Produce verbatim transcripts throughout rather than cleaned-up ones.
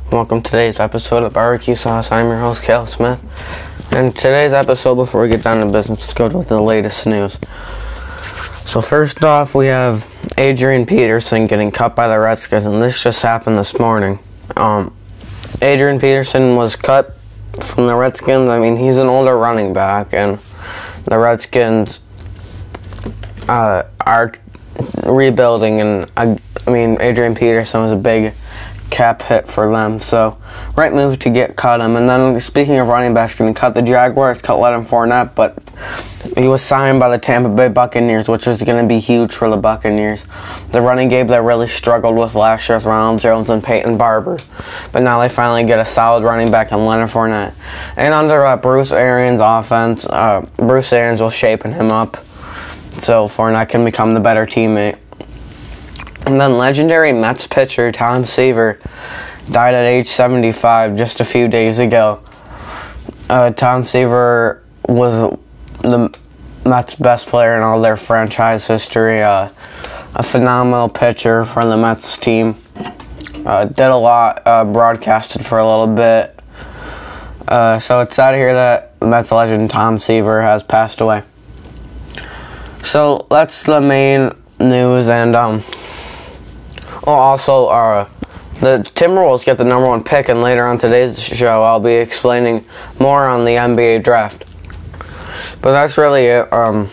Welcome to today's episode of Barbecue Sauce. I'm your host, Cale Smith. And today's episode, before we get down to business, let's go with the latest news. So first off, we have Adrian Peterson getting cut by the Redskins, and this just happened this morning. Um, Adrian Peterson was cut from the Redskins. I mean, he's an older running back, and the Redskins uh, are rebuilding, and I, I mean, Adrian Peterson was a big cap hit for them, so right move to get cut him. And then speaking of running backs getting cut, the Jaguars cut Leonard Fournette, but he was signed by the Tampa Bay Buccaneers, which is going to be huge for the Buccaneers. The running game that really struggled with last year's Ronald Jones and Peyton Barber, but now they finally get a solid running back in Leonard Fournette. And under uh, Bruce Arians' offense, uh, Bruce Arians will shaping him up so Fournette can become the better teammate. And then legendary Mets pitcher Tom Seaver died at age seventy-five just a few days ago. Uh, Tom Seaver was the Mets' best player in all their franchise history. Uh, a phenomenal pitcher for the Mets team. Uh, did a lot, uh, broadcasted for a little bit. Uh, so it's sad to hear that Mets legend Tom Seaver has passed away. So that's the main news, and um. Oh, also, uh, the Timberwolves get the number one pick, and later on today's show, I'll be explaining more on the N B A draft. But that's really it. Um,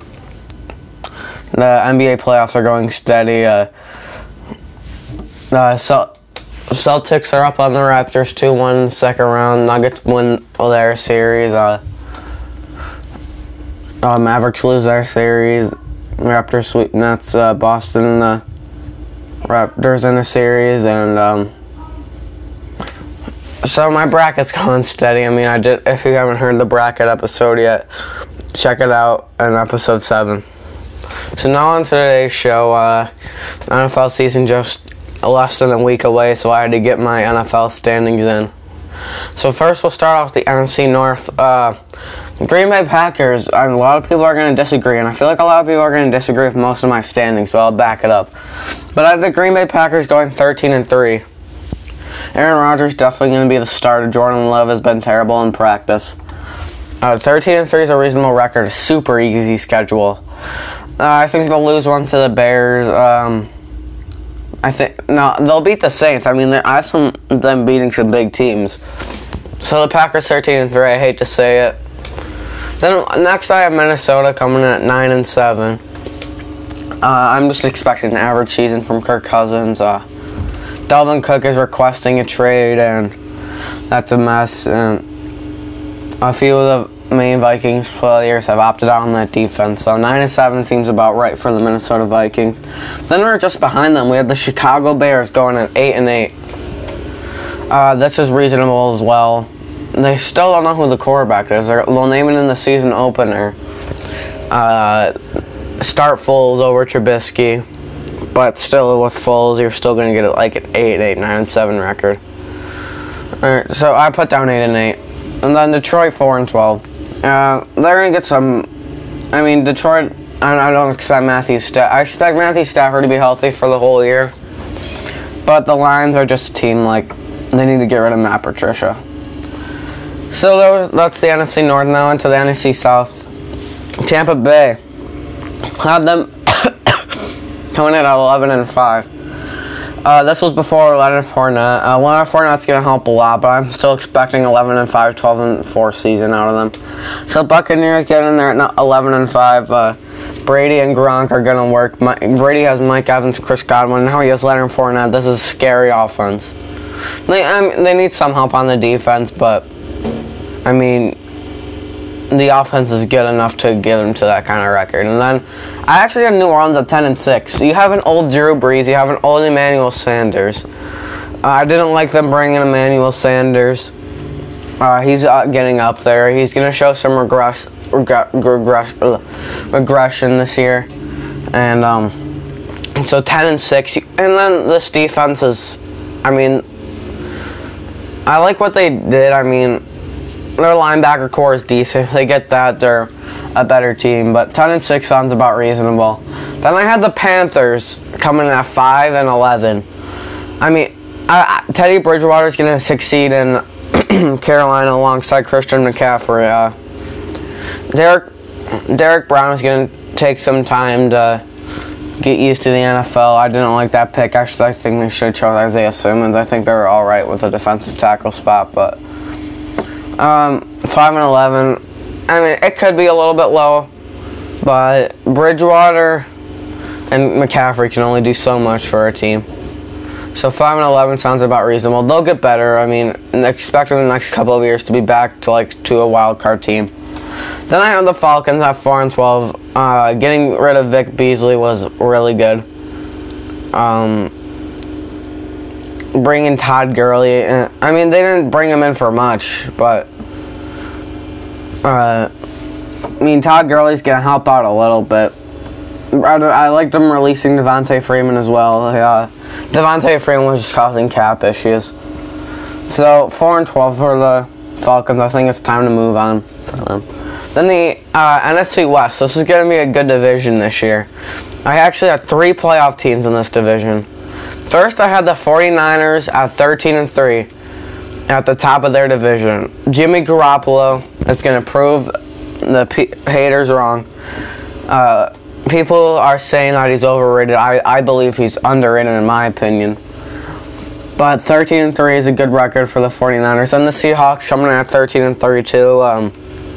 the N B A playoffs are going steady. Uh, the Cel- Celtics are up on the Raptors two one in the second round. Nuggets win their series. Uh, uh, Mavericks lose their series. Raptors sweep Nets. Uh, Boston in the Raptors in a series, and um, so my bracket's going steady. I mean, I did. If you haven't heard the bracket episode yet, check it out in episode seven. So now on to today's show. Uh, N F L season just less than a week away, so I had to get my N F L standings in. So first, we'll start off the N F C North. Uh, Green Bay Packers. A lot of people are going to disagree, and I feel like a lot of people are going to disagree with most of my standings, but I'll back it up. But I have the Green Bay Packers going thirteen and three. Aaron Rodgers definitely going to be the starter. Jordan Love has been terrible in practice. Uh, thirteen and three is a reasonable record. A super easy schedule. Uh, I think they'll lose one to the Bears. Um, I think no, they'll beat the Saints. I mean, I have some them beating some big teams. So the Packers thirteen and three. I hate to say it. Then next I have Minnesota coming in at nine and seven. Uh, I'm just expecting an average season from Kirk Cousins. Uh, Dalvin Cook is requesting a trade, and that's a mess. And a few of the main Vikings players have opted out on that defense. So nine and seven seems about right for the Minnesota Vikings. Then we're just behind them. We have the Chicago Bears going at eight and eight. Uh, this is reasonable as well. They still don't know who the quarterback is. They'll name it in the season opener. Uh, start Foles over Trubisky, but still with Foles, you're still going to get it like an eight, eight, nine, and seven record. All right, so I put down eight and eight, and then Detroit four and twelve. Uh, they're going to get some. I mean, Detroit. I don't expect Matthew. Sta- I expect Matthew Stafford to be healthy for the whole year, but the Lions are just a team like they need to get rid of Matt Patricia. So that's the N F C North. Now into the N F C South. Tampa Bay had them coming in at eleven and five. Uh, this was before Leonard Fournette. Uh, Leonard Fournette's going to help a lot, but I'm still expecting eleven and five, twelve and four season out of them. So Buccaneers get in there at eleven and five. Uh, Brady and Gronk are going to work. My, Brady has Mike Evans, Chris Godwin. Now he has Leonard Fournette. This is a scary offense. They, I mean, they need some help on the defense, but I mean, the offense is good enough to give them to that kind of record. And then I actually have New Orleans at ten and six. You have an old Drew Brees. You have an old Emmanuel Sanders. Uh, I didn't like them bringing Emmanuel Sanders. Uh, he's uh, getting up there. He's going to show some regress, regre- regress, uh, regression this year. And um, so ten and six. And then this defense is, I mean, I like what they did. I mean, their linebacker core is decent. They get that. They're a better team. But ten and six sounds about reasonable. Then I had the Panthers coming in at five and eleven. I mean, uh, Teddy Bridgewater is going to succeed in Carolina alongside Christian McCaffrey. Uh, Derek Derek Brown is going to take some time to get used to the N F L. I didn't like that pick. Actually, I think they should have chose Isaiah Simmons. I think they were all right with the defensive tackle spot, but um, five and eleven. I mean, it could be a little bit low, but Bridgewater and McCaffrey can only do so much for a team. So five and eleven sounds about reasonable. They'll get better. I mean, expect in the next couple of years to be back to like to a wild card team. Then I have the Falcons at four and twelve. Uh, getting rid of Vic Beasley was really good. Um, bringing Todd Gurley, in, I mean, they didn't bring him in for much, but uh, I mean, Todd Gurley's gonna help out a little bit. I, I liked them releasing Devontae Freeman as well. Uh, Devontae Freeman was just causing cap issues. So four and twelve for the Falcons. I think it's time to move on for them. Then the uh, N F C West. This is going to be a good division this year. I actually had three playoff teams in this division. First, I had the 49ers at thirteen and three at the top of their division. Jimmy Garoppolo is going to prove the p- haters wrong. Uh, people are saying that he's overrated. I, I believe he's underrated in my opinion. But thirteen and three is a good record for the 49ers. And the Seahawks coming in at thirteen and three too. Um,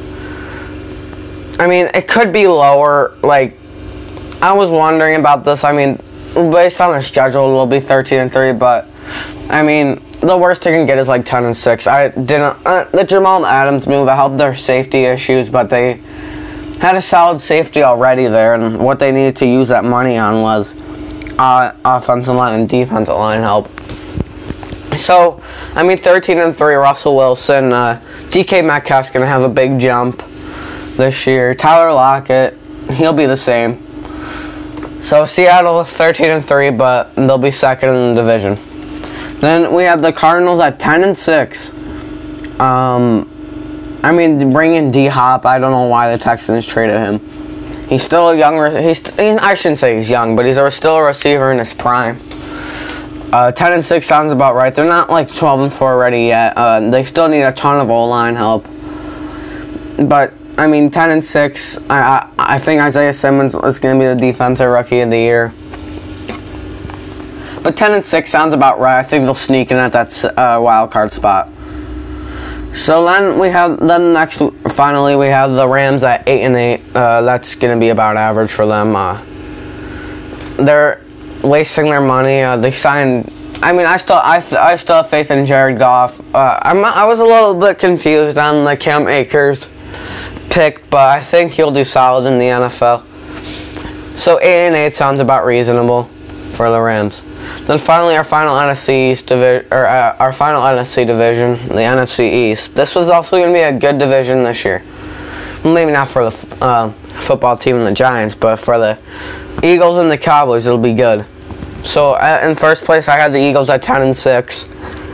I mean, it could be lower. Like, I was wondering about this. I mean, based on their schedule, it'll be thirteen and three. But, I mean, the worst they can get is like ten and six. I didn't. Uh, the Jamal Adams move, I helped their safety issues, but they had a solid safety already there. And what they needed to use that money on was uh, offensive line and defensive line help. So, I mean, thirteen and three, Russell Wilson. Uh, D K Metcalf's going to have a big jump this year. Tyler Lockett, he'll be the same. So, Seattle, thirteen and three, but they'll be second in the division. Then we have the Cardinals at ten and six. Um, I mean, bring in D-Hop. I don't know why the Texans traded him. He's still a young... He's, I shouldn't say he's young, but he's still a receiver in his prime. Uh, ten and six sounds about right. They're not like twelve and four ready yet. Uh, they still need a ton of O-line help. But, I mean, ten and six, I, I, I think Isaiah Simmons is going to be the defensive rookie of the year. But ten and six sounds about right. I think they'll sneak in at that uh, wild card spot. So then we have, then next, finally, we have the Rams at eight and eight. Uh, that's going to be about average for them. Uh, they're wasting their money. Uh, they signed. I mean, I still, I, I still have faith in Jared Goff. Uh, I'm, I was a little bit confused on the Cam Akers pick, but I think he'll do solid in the N F L. So eight and eight sounds about reasonable for the Rams. Then finally, our final N F C East division, or uh, our final N F C division, the N F C East. This was also going to be a good division this year. Maybe not for the uh, football team and the Giants, but for the Eagles and the Cowboys, it'll be good. So uh, in first place, I had the Eagles at ten and six.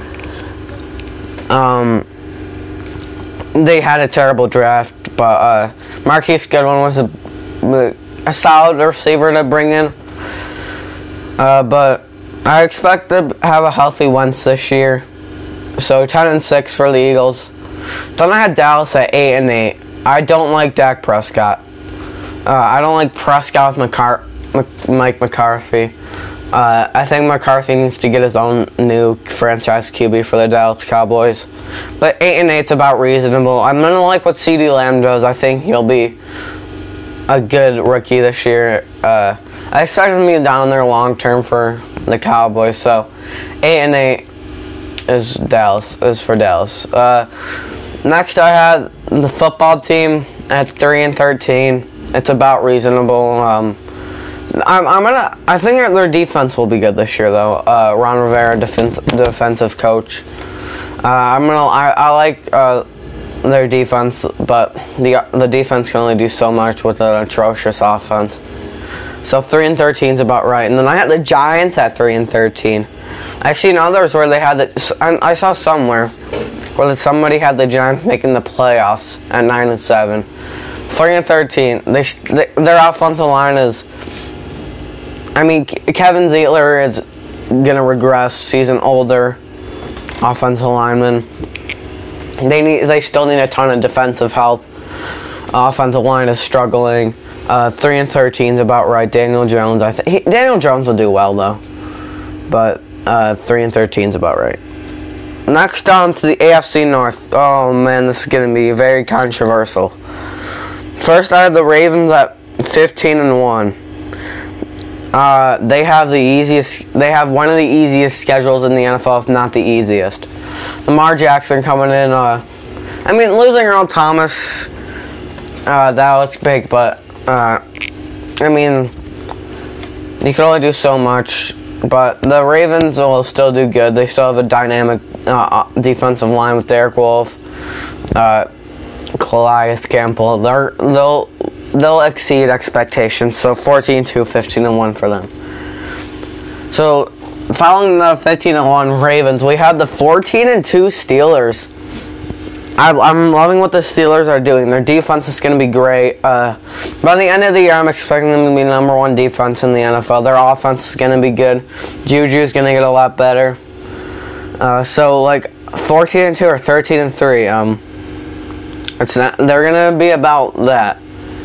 Um, they had a terrible draft, but uh, Marquise Goodwin was a, a solid receiver to bring in. Uh, but I expect to have a healthy Wentz this year. So ten and six for the Eagles. Then I had Dallas at eight and eight. I don't like Dak Prescott. Uh, I don't like Prescott with McCar- M- Mike McCarthy. Uh, I think McCarthy needs to get his own new franchise Q B for the Dallas Cowboys. But eight and eight's about reasonable. I'm gonna like what CeeDee Lamb does. I think he'll be a good rookie this year. Uh, I expect him to be down there long term for the Cowboys. So eight and eight is Dallas is for Dallas. Uh, next, I had the football team at three and thirteen. It's about reasonable. Um, I'm, I'm gonna. I think their defense will be good this year, though. Uh, Ron Rivera, defense, defensive coach. Uh, I'm gonna. I, I like uh, their defense, but the the defense can only do so much with an atrocious offense. So three and thirteen is about right. And then I had the Giants at three and thirteen. I've seen others where they had the. I saw somewhere where somebody had the Giants making the playoffs at nine and seven. Three and thirteen. They, they their offensive line is. I mean, Kevin Zeitler is gonna regress. He's an older offensive lineman. They need. They still need a ton of defensive help. Offensive line is struggling. Uh, three and thirteen is about right. Daniel Jones, I think Daniel Jones will do well though, but uh, three and thirteen is about right. Next on to the A F C North. Oh man, this is gonna be very controversial. First, I have the Ravens at fifteen and one. Uh, they have the easiest. They have one of the easiest schedules in the N F L, if not the easiest. Lamar Jackson coming in. Uh, I mean, losing Earl Thomas, uh, that was big, but uh, I mean, you can only do so much. But the Ravens will still do good. They still have a dynamic uh, defensive line with Derek Wolfe, uh, Calais Campbell. They're, they'll they'll exceed expectations. So fourteen two, fifteen and one for them. So following the fifteen and one Ravens, we have the fourteen and two Steelers. I, I'm loving what the Steelers are doing. Their defense is going to be great. Uh, by the end of the year, I'm expecting them to be number one defense in the N F L. Their offense is going to be good. Juju's going to get a lot better. Uh, so, like, fourteen and two or thirteen and three. Um, it's not. They're going to be about that.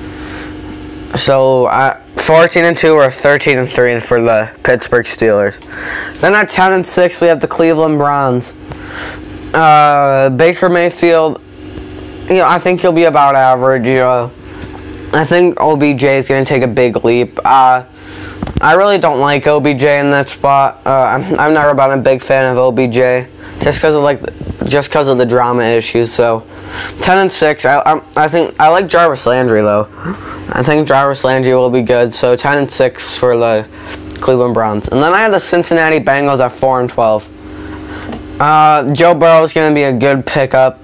So, uh, fourteen and two or thirteen and three for the Pittsburgh Steelers. Then at ten and six, we have the Cleveland Browns. Uh, Baker Mayfield, you know, I think he'll be about average. You know, I think O B J is going to take a big leap. Uh, I really don't like O B J in that spot. Uh, I'm I've never been a big fan of O B J just because of like just because of the drama issues. So, ten and six. I I, I think I like Jarvis Landry though. I think Jarvis Landry will be good. So ten and six for the Cleveland Browns, and then I have the Cincinnati Bengals at four and twelve. Uh, Joe Burrow is going to be a good pickup,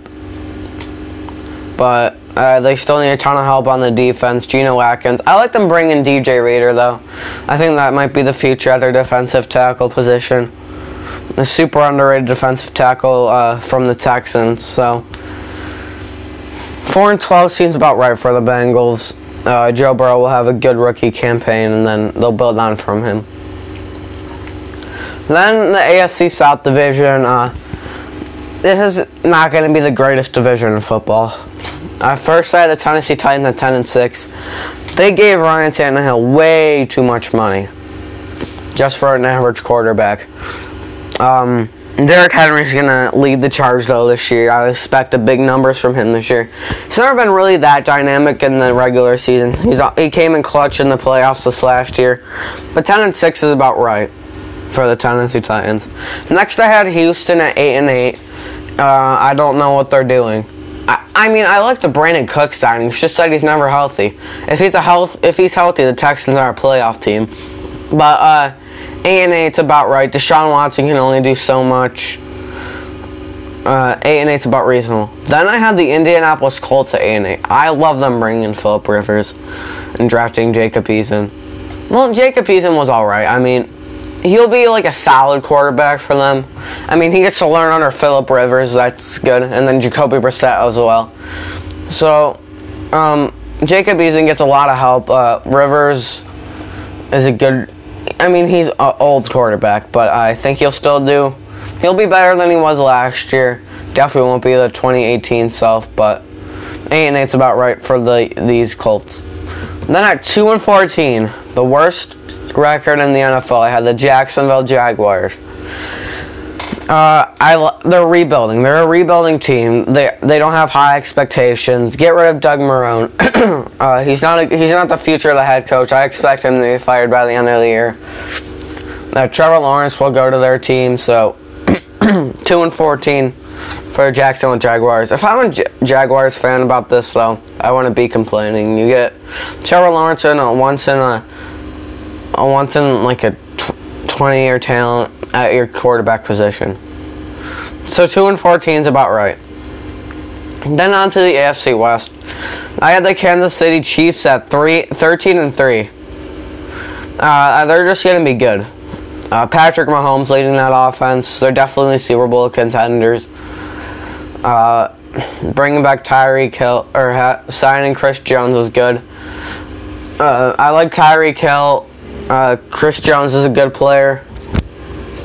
but uh, they still need a ton of help on the defense. Geno Atkins. I like them bringing D J Reader, though. I think that might be the future at their defensive tackle position. A super underrated defensive tackle uh, from the Texans. So, four and twelve seems about right for the Bengals. Uh, Joe Burrow will have a good rookie campaign, and then they'll build on from him. Then the A F C South Division. Uh, this is not going to be the greatest division in football. Uh, first, I had the Tennessee Titans at ten and six. They gave Ryan Tannehill way too much money just for an average quarterback. Um, Derrick Henry's going to lead the charge, though, this year. I expect a big numbers from him this year. He's never been really that dynamic in the regular season. He's He came in clutch in the playoffs this last year. But ten and six is about right for the Tennessee Titans. Next, I had Houston at eight and eight. Uh, I don't know what they're doing. I, I mean, I like the Brandon Cook signing. It's just that he's never healthy. If he's a health, if he's healthy, the Texans are a playoff team. But uh, eight and eight's about right. Deshaun Watson can only do so much. Uh, eight and eight's about reasonable. Then I had the Indianapolis Colts at eight and eight. I love them bringing in Phillip Rivers and drafting Jacob Eason. Well, Jacob Eason was all right. I mean, he'll be like a solid quarterback for them. I mean, he gets to learn under Phillip Rivers. That's good. And then Jacoby Brissett as well. So, um, Jacob Eason gets a lot of help. Uh, Rivers is a good... I mean, he's an old quarterback, but I think he'll still do... He'll be better than he was last year. Definitely won't be the twenty eighteen self, but eight and eight's about right for the these Colts. Then at two and fourteen, the worst record in the N F L, I had the Jacksonville Jaguars. Uh, I they're rebuilding. They're a rebuilding team. They they don't have high expectations. Get rid of Doug Marrone. uh, he's not a, he's not the future of the head coach. I expect him to be fired by the end of the year. Uh, Trevor Lawrence will go to their team. So two and fourteen for Jacksonville Jaguars. If I'm a J- Jaguars fan about this though, I wouldn't be complaining. You get Trevor Lawrence in a once in a a once in like a twenty year talent at your quarterback position. So two and fourteen is about right. Then on to the A F C West. I had the Kansas City Chiefs at three, thirteen and three. Uh, they're just going to be good. Uh, Patrick Mahomes leading that offense. They're definitely Super Bowl contenders. Uh, bringing back Tyreek Hill, or ha- signing Chris Jones is good. Uh, I like Tyreek Hill. Uh, Chris Jones is a good player.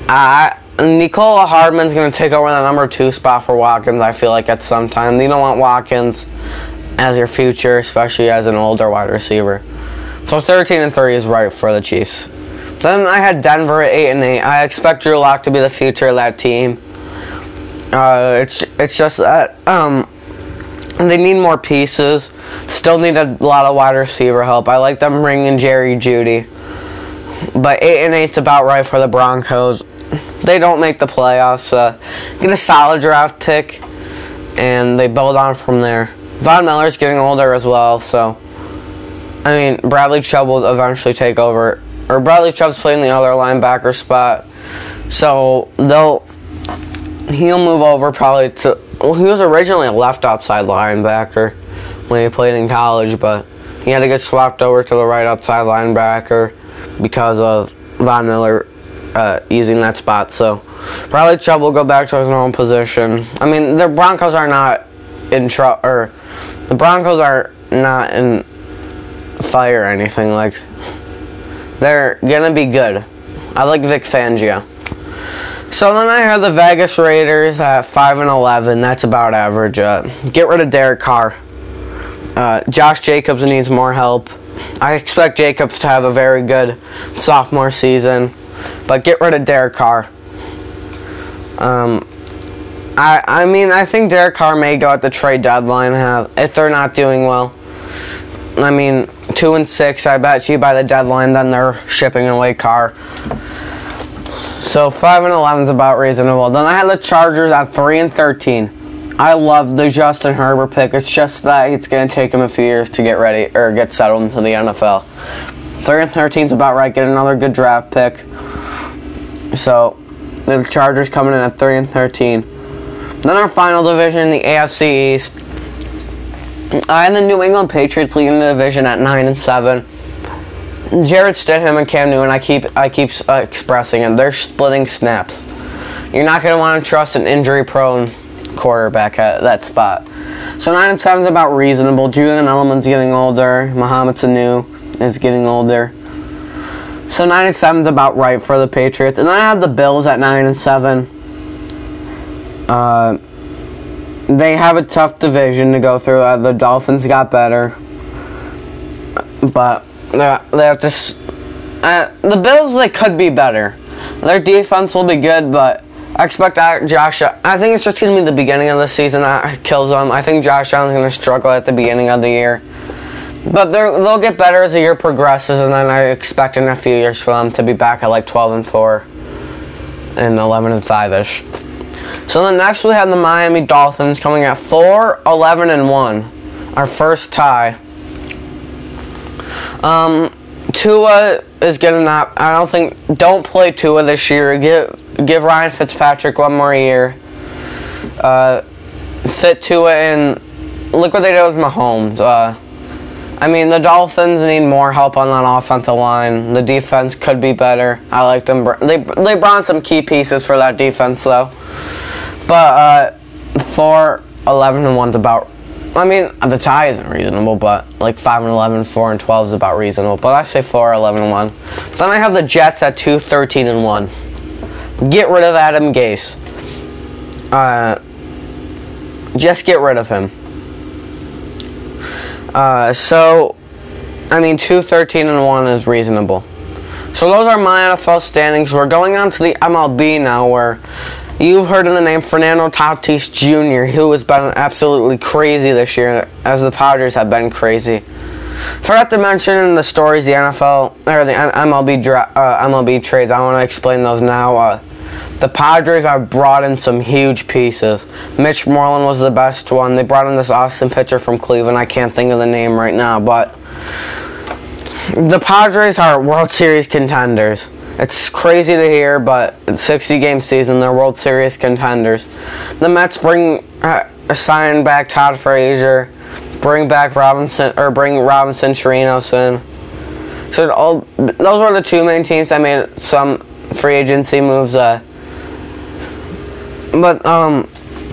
Uh, Nicola Hardman's going to take over the number two spot for Watkins, I feel like, at some time. You don't want Watkins as your future, especially as an older wide receiver. So thirteen and three is right for the Chiefs. Then I had Denver at eight and eight. I expect Drew Lock to be the future of that team. Uh, it's it's just that um, they need more pieces. Still need a lot of wide receiver help. I like them bringing Jerry Jeudy. But eight and eight's about right for the Broncos. They don't make the playoffs. Uh, get a solid draft pick, and they build on from there. Von Miller's getting older as well, so I mean Bradley Chubb will eventually take over. Or Bradley Chubb's playing the other linebacker spot, so they'll he'll move over probably to. Well, he was originally a left outside linebacker when he played in college, but he had to get swapped over to the right outside linebacker because of Von Miller uh, using that spot. So Bradley Chubb will go back to his normal position. I mean, the Broncos are not in trouble, or the Broncos are not in fire or anything like. They're gonna be good. I like Vic Fangio. So then I had the Vegas Raiders at five and eleven. That's about average. Uh, get rid of Derek Carr. Uh, Josh Jacobs needs more help. I expect Jacobs to have a very good sophomore season, but get rid of Derek Carr. Um, I I mean I think Derek Carr may go at the trade deadline have if they're not doing well. I mean, two and six. I bet you by the deadline, then they're shipping away Carr. So five and eleven is about reasonable. Then I had the Chargers at three and thirteen. I love the Justin Herbert pick. It's just that it's going to take him a few years to get ready or get settled into the N F L. Three and thirteen is about right. Get another good draft pick. So the Chargers coming in at three and thirteen. Then our final division, the A F C East. I and the New England Patriots leading the division at nine and seven. Jarrett Stidham and Cam Newton, I keep I keep uh, expressing it. They're splitting snaps. You're not going to want to trust an injury-prone quarterback at that spot. So nine and seven is about reasonable. Julian Edelman's getting older. Mohamed Sanu is getting older. So nine and seven is about right for the Patriots. And then I have the Bills at nine and seven. Uh. They have a tough division to go through. Uh, the Dolphins got better, but they have to. Uh, the Bills, they could be better. Their defense will be good, but I expect Josh. I think it's just going to be the beginning of the season that kills them. I think Josh Allen's going to struggle at the beginning of the year, but they'll get better as the year progresses, and then I expect in a few years for them to be back at like twelve and four and eleven and five ish. So then next we have the Miami Dolphins coming at four, eleven, and one. Our first tie. Um, Tua is gonna not. I don't think. Don't play Tua this year. Give give Ryan Fitzpatrick one more year. Uh, fit Tua in. Look what they did with Mahomes. Uh, I mean the Dolphins need more help on that offensive line. The defense could be better. I like them. They they brought some key pieces for that defense though. But uh, four, eleven, and one's about. I mean, the tie isn't reasonable, but like five and eleven, four and twelve is about reasonable. But I say four, eleven, and one. Then I have the Jets at two, thirteen, and one. Get rid of Adam Gase. Uh, just get rid of him. Uh, so, I mean, two, thirteen, and one is reasonable. So those are my N F L standings. We're going on to the M L B now, where you've heard of the name Fernando Tatis Junior, who has been absolutely crazy this year, as the Padres have been crazy. Forgot to mention in the stories the N F L or the M L B dra- uh, M L B trades. I want to explain those now. Uh, the Padres have brought in some huge pieces. Mitch Moreland was the best one. They brought in this awesome pitcher from Cleveland. I can't think of the name right now, but the Padres are World Series contenders. It's crazy to hear, but it's a sixty-game season. They're World Series contenders. The Mets bring uh, sign back Todd Frazier, bring back Robinson, or bring Robinson Chirinos in. So all those were the two main teams that made some free agency moves. Uh, but um,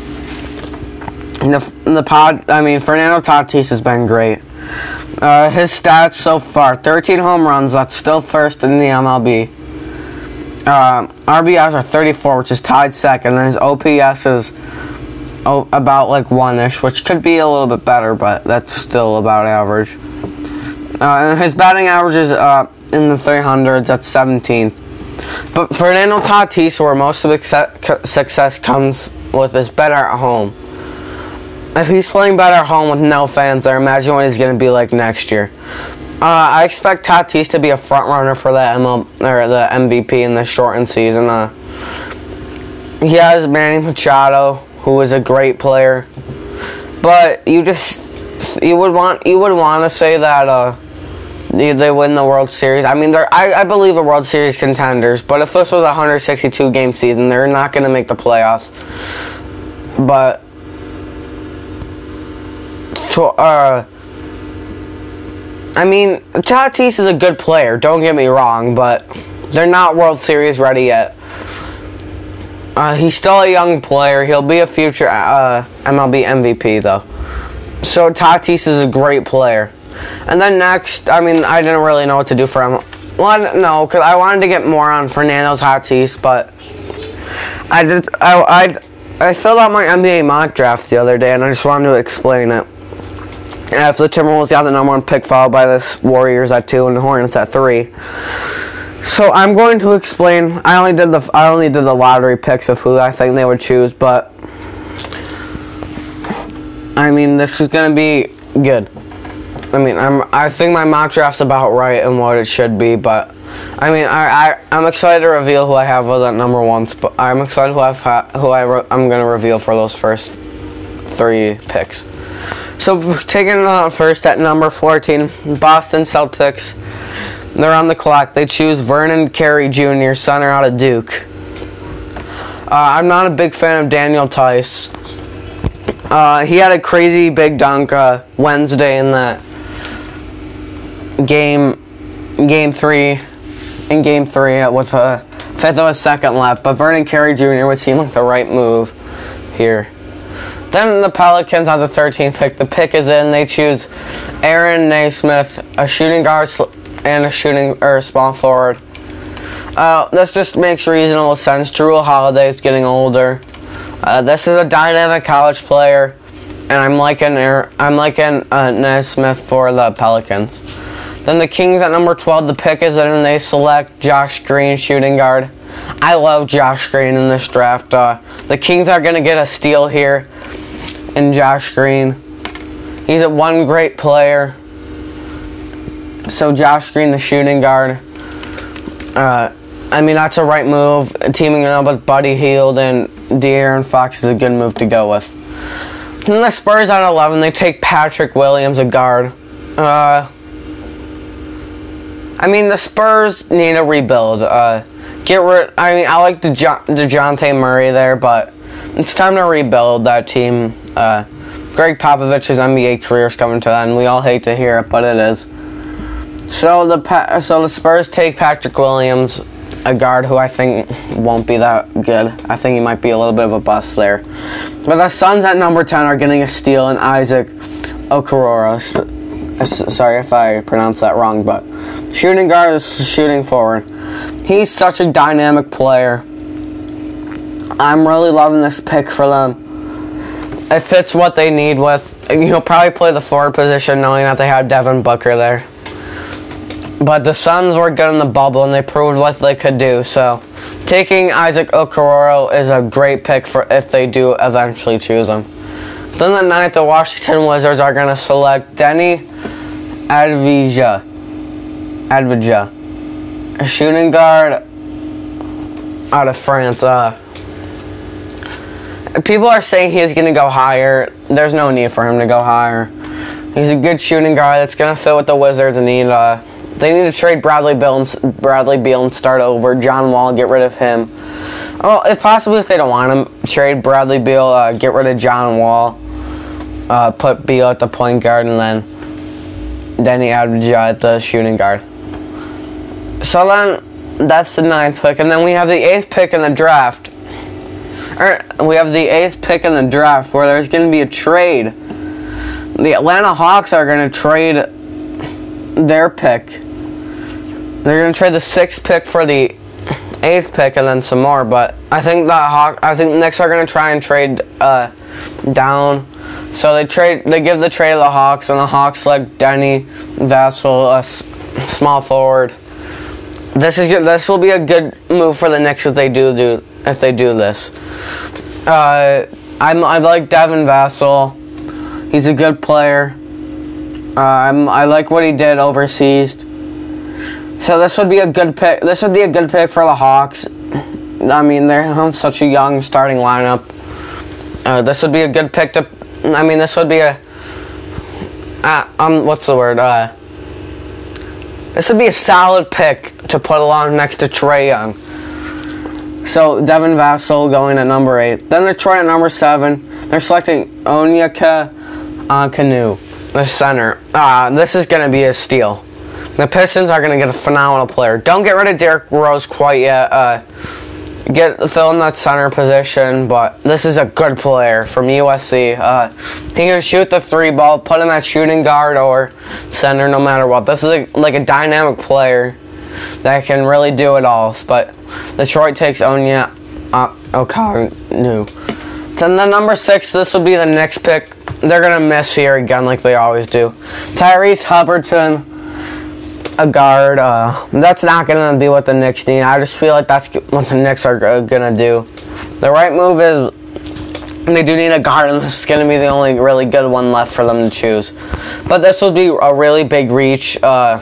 the the pod. I mean, Fernando Tatis has been great. Uh, his stats so far: thirteen home runs. That's still first in the M L B. uh, R B Is are thirty-four, which is tied second, and his O P S is oh, about like one-ish, which could be a little bit better, but that's still about average. Uh, and his batting average is uh, in the three hundreds, that's seventeenth. But Fernando Tatis, where most of his success comes with, is better at home. If he's playing better at home with no fans there, imagine what he's going to be like next year. Uh, I expect Tatis to be a front runner for the M L, or the M V P in the shortened season. Uh, he has Manny Machado, who is a great player, but you just you would want you would want to say that uh, they, they win the World Series. I mean, they're I, I believe the World Series contenders, but if this was a one hundred sixty-two game season, they're not going to make the playoffs. But to uh. I mean, Tatis is a good player, don't get me wrong, but they're not World Series ready yet. Uh, he's still a young player. He'll be a future uh, M L B M V P, though. So Tatis is a great player. And then next, I mean, I didn't really know what to do for him. Well, no, because I wanted to get more on Fernando Tatis, but I did. I, I, I filled out my N B A mock draft the other day, and I just wanted to explain it. If the Timberwolves got the number one pick, followed by the Warriors at two and the Hornets at three. So I'm going to explain. I only did the I only did the lottery picks of who I think they would choose, but I mean this is gonna be good. I mean I'm I think my mock draft's about right and what it should be, but I mean I, I I'm excited to reveal who I have with that number one spot. I'm excited who I've ha- who I re- I'm gonna reveal for those first three picks. So, taking it out first at number fourteen, Boston Celtics. They're on the clock. They choose Vernon Carey Junior, center out of Duke. Uh, I'm not a big fan of Daniel Tice. Uh, he had a crazy big dunk uh, Wednesday in that game, game three, in game three with a fifth of a second left. But Vernon Carey Junior would seem like the right move here. Then the Pelicans on the thirteenth pick. The pick is in. They choose Aaron Naismith, a shooting guard and a shooting or small forward. Uh, this just makes reasonable sense. Jrue Holiday is getting older. Uh, this is a dynamic college player, and I'm liking I'm liking uh, Naismith for the Pelicans. Then the Kings at number twelve. The pick is in, and they select Josh Green, shooting guard. I love Josh Green in this draft. Uh, the Kings are going to get a steal here in Josh Green. He's a one great player. So Josh Green, the shooting guard. Uh, I mean, that's a right move. Teaming up with Buddy Hield and De'Aaron Fox is a good move to go with. Then the Spurs at eleven, they take Patrick Williams, a guard. Uh, I mean, the Spurs need a rebuild. Uh, get rid. I mean, I like the DeJounte DeJounte Murray there, but it's time to rebuild that team. Uh, Greg Popovich's N B A career is coming to an end. We all hate to hear it, but it is. So the so the Spurs take Patrick Williams, a guard who I think won't be that good. I think he might be a little bit of a bust there. But the Suns at number ten are getting a steal in Isaac Okoro. Sorry if I pronounced that wrong, but shooting guard is shooting forward. He's such a dynamic player. I'm really loving this pick for them. It fits what they need with. He'll probably play the forward position knowing that they have Devin Booker there. But the Suns were good in the bubble and they proved what they could do. So taking Isaac Okoro is a great pick for if they do eventually choose him. Then the ninth, the Washington Wizards are going to select Denny Advija. Advija. A shooting guard out of France. Uh, people are saying he's going to go higher. There's no need for him to go higher. He's a good shooting guard that's going to fit what the Wizards need. Uh, they need to trade Bradley Beal and, Bradley Beal and start over. John Wall, get rid of him. Oh, if possibly if they don't want him, trade Bradley Beal, uh, get rid of John Wall, uh, put Beal at the point guard, and then Denny Advija at the shooting guard. So then, that's the ninth pick, and then we have the eighth pick in the draft. Or, we have the eighth pick in the draft where there's going to be a trade. The Atlanta Hawks are going to trade their pick. They're going to trade the sixth pick for the eighth pick and then some more. But I think the Hawk, I think the Knicks are going to try and trade uh, down. So they trade, they give the trade to the Hawks, and the Hawks like Denny Vassell, a s- small forward. This is good. This will be a good move for the Knicks if they do do if they do this. Uh, I'm I like Devin Vassell. He's a good player. Uh, I'm, I like what he did overseas. So this would be a good pick. This would be a good pick for the Hawks. I mean, they have such a young starting lineup. Uh, this would be a good pick to. I mean, this would be a. Uh, um, what's the word? Uh, this would be a solid pick to put along next to Trae Young. So Devin Vassell going at number eight. Then they're trying at number seven. They're selecting Onyeka uh, Kanu, the center. Uh, this is going to be a steal. The Pistons are going to get a phenomenal player. Don't get rid of Derrick Rose quite yet. Uh, get fill in that center position, but this is a good player from U S C. Uh, he can shoot the three ball, put him at shooting guard or center, no matter what. This is a, like a dynamic player that can really do it all. But Detroit takes Onya uh, Okanu. Then the number six, this will be the Knicks pick. They're going to miss here again like they always do. Tyrese Haliburton, a guard. Uh, that's not going to be what the Knicks need. I just feel like that's what the Knicks are going to do. The right move is they do need a guard, and this is going to be the only really good one left for them to choose. But this would be a really big reach. Uh,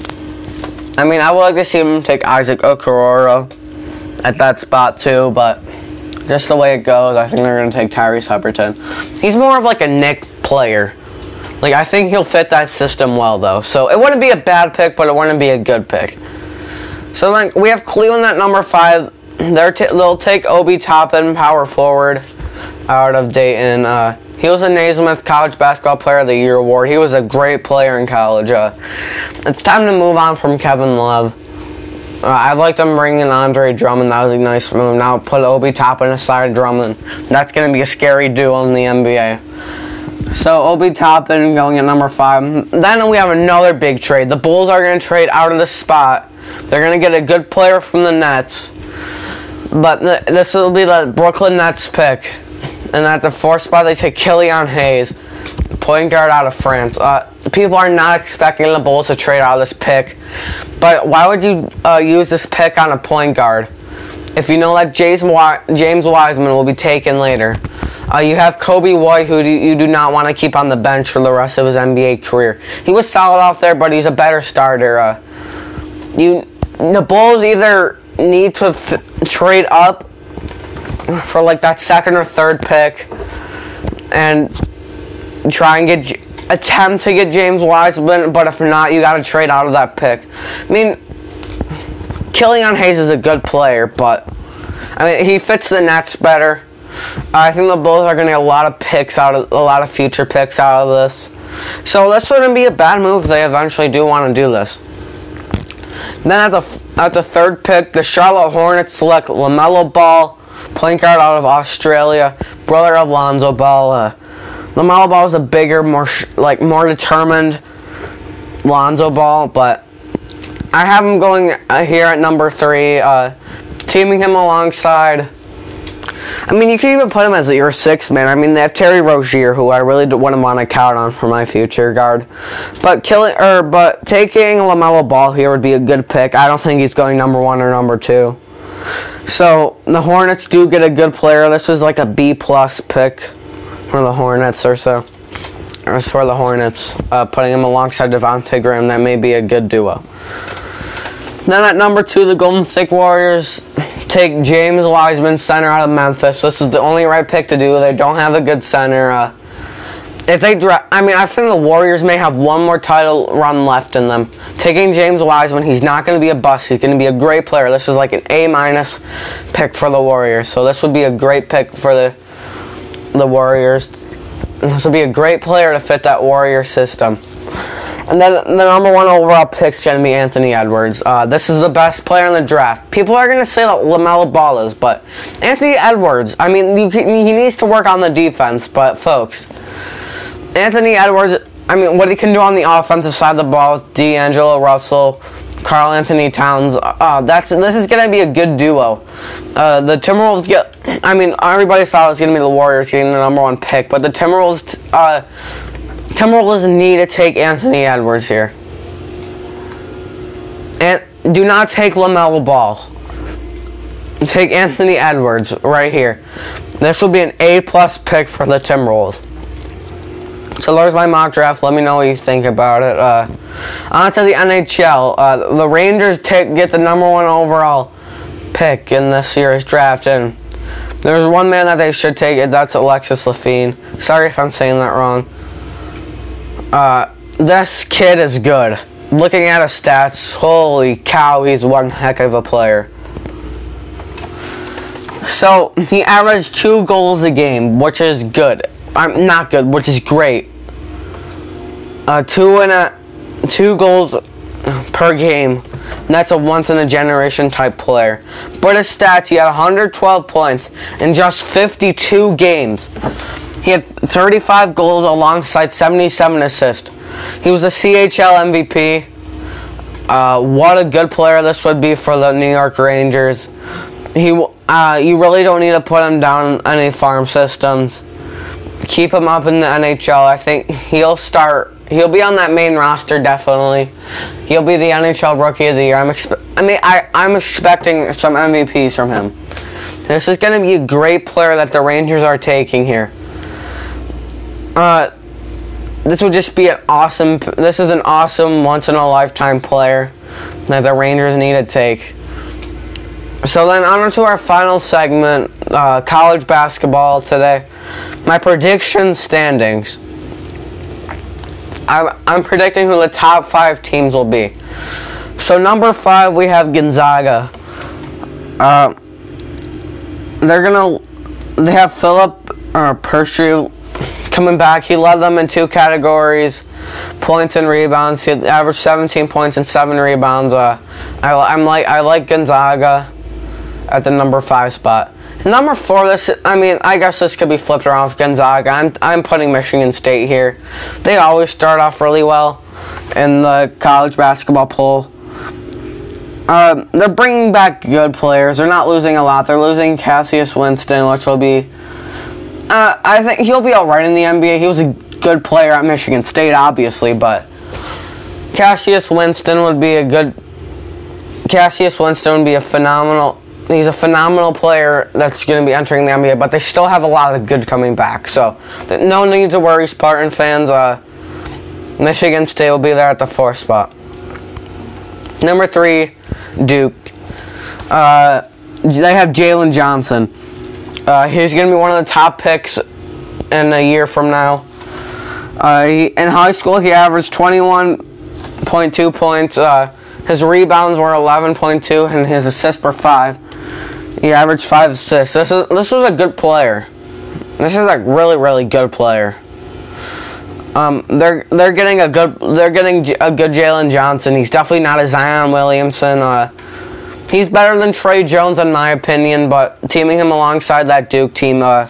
I mean, I would like to see them take Isaac Okoro at that spot too, but just the way it goes, I think they're going to take Tyrese Haliburton. He's more of like a Knick player. Like, I think he'll fit that system well, though. So it wouldn't be a bad pick, but it wouldn't be a good pick. So then we have Cleveland at number five. They're t- they'll take Obi Toppin, power forward, out of Dayton. Uh, he was a Naismith College Basketball Player of the Year award. He was a great player in college. Uh, it's time to move on from Kevin Love. Uh, I liked them bringing Andre Drummond. That was a nice move. Now put Obi Toppin aside Drummond. That's going to be a scary duo in the N B A. So Obi Toppin going at number five. Then we have another big trade. The Bulls are going to trade out of the spot. They're going to get a good player from the Nets. But the, this will be the Brooklyn Nets pick. And at the fourth spot, they take Killian Hayes, point guard out of France. Uh, people are not expecting the Bulls to trade out of this pick. But why would you uh, use this pick on a point guard if you know that James, James Wiseman will be taken later? Uh, you have Kobe White, who do, you do not want to keep on the bench for the rest of his N B A career. He was solid off there, but he's a better starter. Uh, you, the Bulls either need to f- trade up for like that second or third pick and try and get attempt to get James Wiseman, but if not, you got to trade out of that pick. I mean, Killian Hayes is a good player, but I mean he fits the Nets better. I think the Bulls are going to get a lot of picks out of a lot of future picks out of this, so this wouldn't be a bad move if they eventually do want to do this. Then at the at the third pick, the Charlotte Hornets select LaMelo Ball, point guard out of Australia, brother of Lonzo Ball. Uh, LaMelo Ball is a bigger, more sh- like more determined Lonzo Ball, but I have him going uh, here at number three, uh, teaming him alongside. I mean, you can even put him as your sixth man. I mean, they have Terry Rozier, who I really wouldn't want to count on for my future guard. But killing or but taking LaMelo Ball here would be a good pick. I don't think he's going number one or number two. So the Hornets do get a good player. This was like a B plus pick for the Hornets or so. As for the Hornets, uh, putting him alongside Devontae Graham, that may be a good duo. Then at number two, the Golden State Warriors take James Wiseman, center out of Memphis. This is the only right pick to do. They don't have a good center. Uh, if they draft, I mean, I think the Warriors may have one more title run left in them. Taking James Wiseman, he's not going to be a bust. He's going to be a great player. This is like an A minus pick for the Warriors. So this would be a great pick for the the Warriors. This would be a great player to fit that Warrior system. And then the number one overall pick is going to be Anthony Edwards. Uh, this is the best player in the draft. People are going to say that LaMelo Ball is, but Anthony Edwards, I mean, you can, he needs to work on the defense, but folks, Anthony Edwards, I mean, what he can do on the offensive side of the ball with D'Angelo Russell, Karl Anthony Towns. Uh, that's this is gonna be a good duo. Uh, the Timberwolves get. I mean, everybody thought it was gonna be the Warriors getting the number one pick, but the Timberwolves. Uh, Timberwolves need to take Anthony Edwards here, and do not take LaMelo Ball. Take Anthony Edwards right here. This will be an A plus pick for the Timberwolves. So there's my mock draft. Let me know what you think about it. Uh, on to the N H L. Uh, the Rangers take, get the number one overall pick in this year's draft, and there's one man that they should take it. That's Alexis Lafine. Sorry if I'm saying that wrong. Uh, this kid is good. Looking at his stats, holy cow, he's one heck of a player. So he averaged two goals a game, which is good. I'm not good, which is great. Uh, two and a two goals per game. And that's a once in a generation type player. But his stats, he had one hundred twelve points in just fifty-two games. He had thirty-five goals alongside seventy-seven assists. He was a C H L M V P. Uh, what a good player this would be for the New York Rangers. He, uh, you really don't need to put him down in any farm systems. Keep him up in the N H L. I think he'll start. He'll be on that main roster definitely. He'll be the N H L Rookie of the Year. I'm. Expe- I mean, I, I'm expecting some M V Ps from him. This is going to be a great player that the Rangers are taking here. Uh, this would just be an awesome. This is an awesome once in a lifetime player that the Rangers need to take. So then on to our final segment, uh, college basketball today. My prediction standings. I'm, I'm predicting who the top five teams will be. So number five, we have Gonzaga. Uh, they're gonna. They have Philip uh, Pershue coming back. He led them in two categories: points and rebounds. He averaged seventeen points and seven rebounds. Uh, I, I'm like I like Gonzaga at the number five spot. Number four, this I mean, I guess this could be flipped around with Gonzaga. I'm I'm putting Michigan State here. They always start off really well in the college basketball poll. Uh, they're bringing back good players. They're not losing a lot. They're losing Cassius Winston, which will be. Uh, I think he'll be all right in the N B A. He was a good player at Michigan State, obviously, but Cassius Winston would be a good. Cassius Winston would be a phenomenal. He's a phenomenal player that's going to be entering the N B A, but they still have a lot of good coming back. So, no need to worry, Spartan fans. Uh, Michigan State will be there at the fourth spot. Number three, Duke. Uh, they have Jalen Johnson. Uh, he's going to be one of the top picks in a year from now. Uh, he, in high school, he averaged twenty-one point two points. Uh, his rebounds were eleven point two, and his assists were five. He averaged five assists. This is this was a good player. This is a really really good player. Um, they're they're getting a good they're getting a good Jalen Johnson. He's definitely not a Zion Williamson. Uh, he's better than Trey Jones in my opinion, but teaming him alongside that Duke team, uh,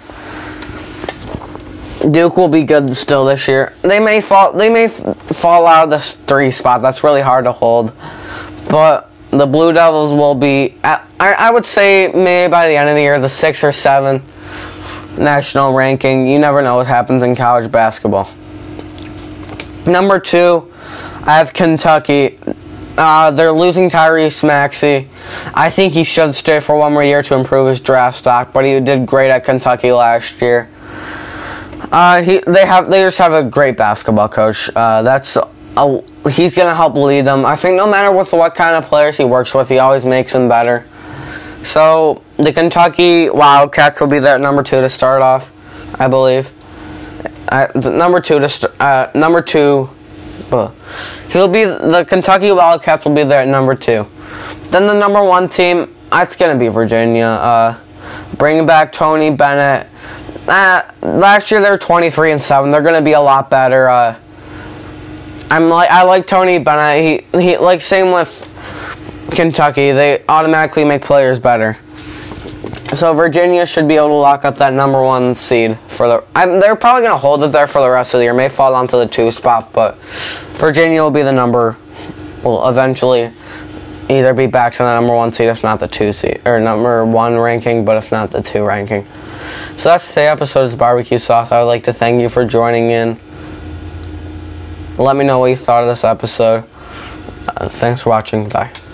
Duke will be good still this year. They may fall they may f- fall out of this three spot. That's really hard to hold, but the Blue Devils will be, at, I, I would say, maybe by the end of the year, the sixth or seventh national ranking. You never know what happens in college basketball. Number two, I have Kentucky. Uh, they're losing Tyrese Maxey. I think he should stay for one more year to improve his draft stock, but he did great at Kentucky last year. Uh, he they have they just have a great basketball coach. Uh, that's a, he's gonna help lead them. I think no matter with what kind of players he works with, he always makes them better. So the Kentucky Wildcats will be there at number two to start off, I believe. Uh, the number two to st- uh, number two. Uh, he'll be the Kentucky Wildcats will be there at number two. Then the number one team, that's gonna be Virginia. Uh, bringing back Tony Bennett. Uh, last year they were twenty-three and seven. They're gonna be a lot better. Uh, I'm like I like Tony Bennett. He he like same with Kentucky. They automatically make players better. So Virginia should be able to lock up that number one seed for the. I'm, they're probably gonna hold it there for the rest of the year. May fall onto the two spot, but Virginia will be the number will eventually either be back to the number one seed, if not the two seed, or number one ranking, but if not the two ranking. So that's today's episode of Barbecue Sauce. I would like to thank you for joining in. Let me know what you thought of this episode. Uh, thanks for watching. Bye.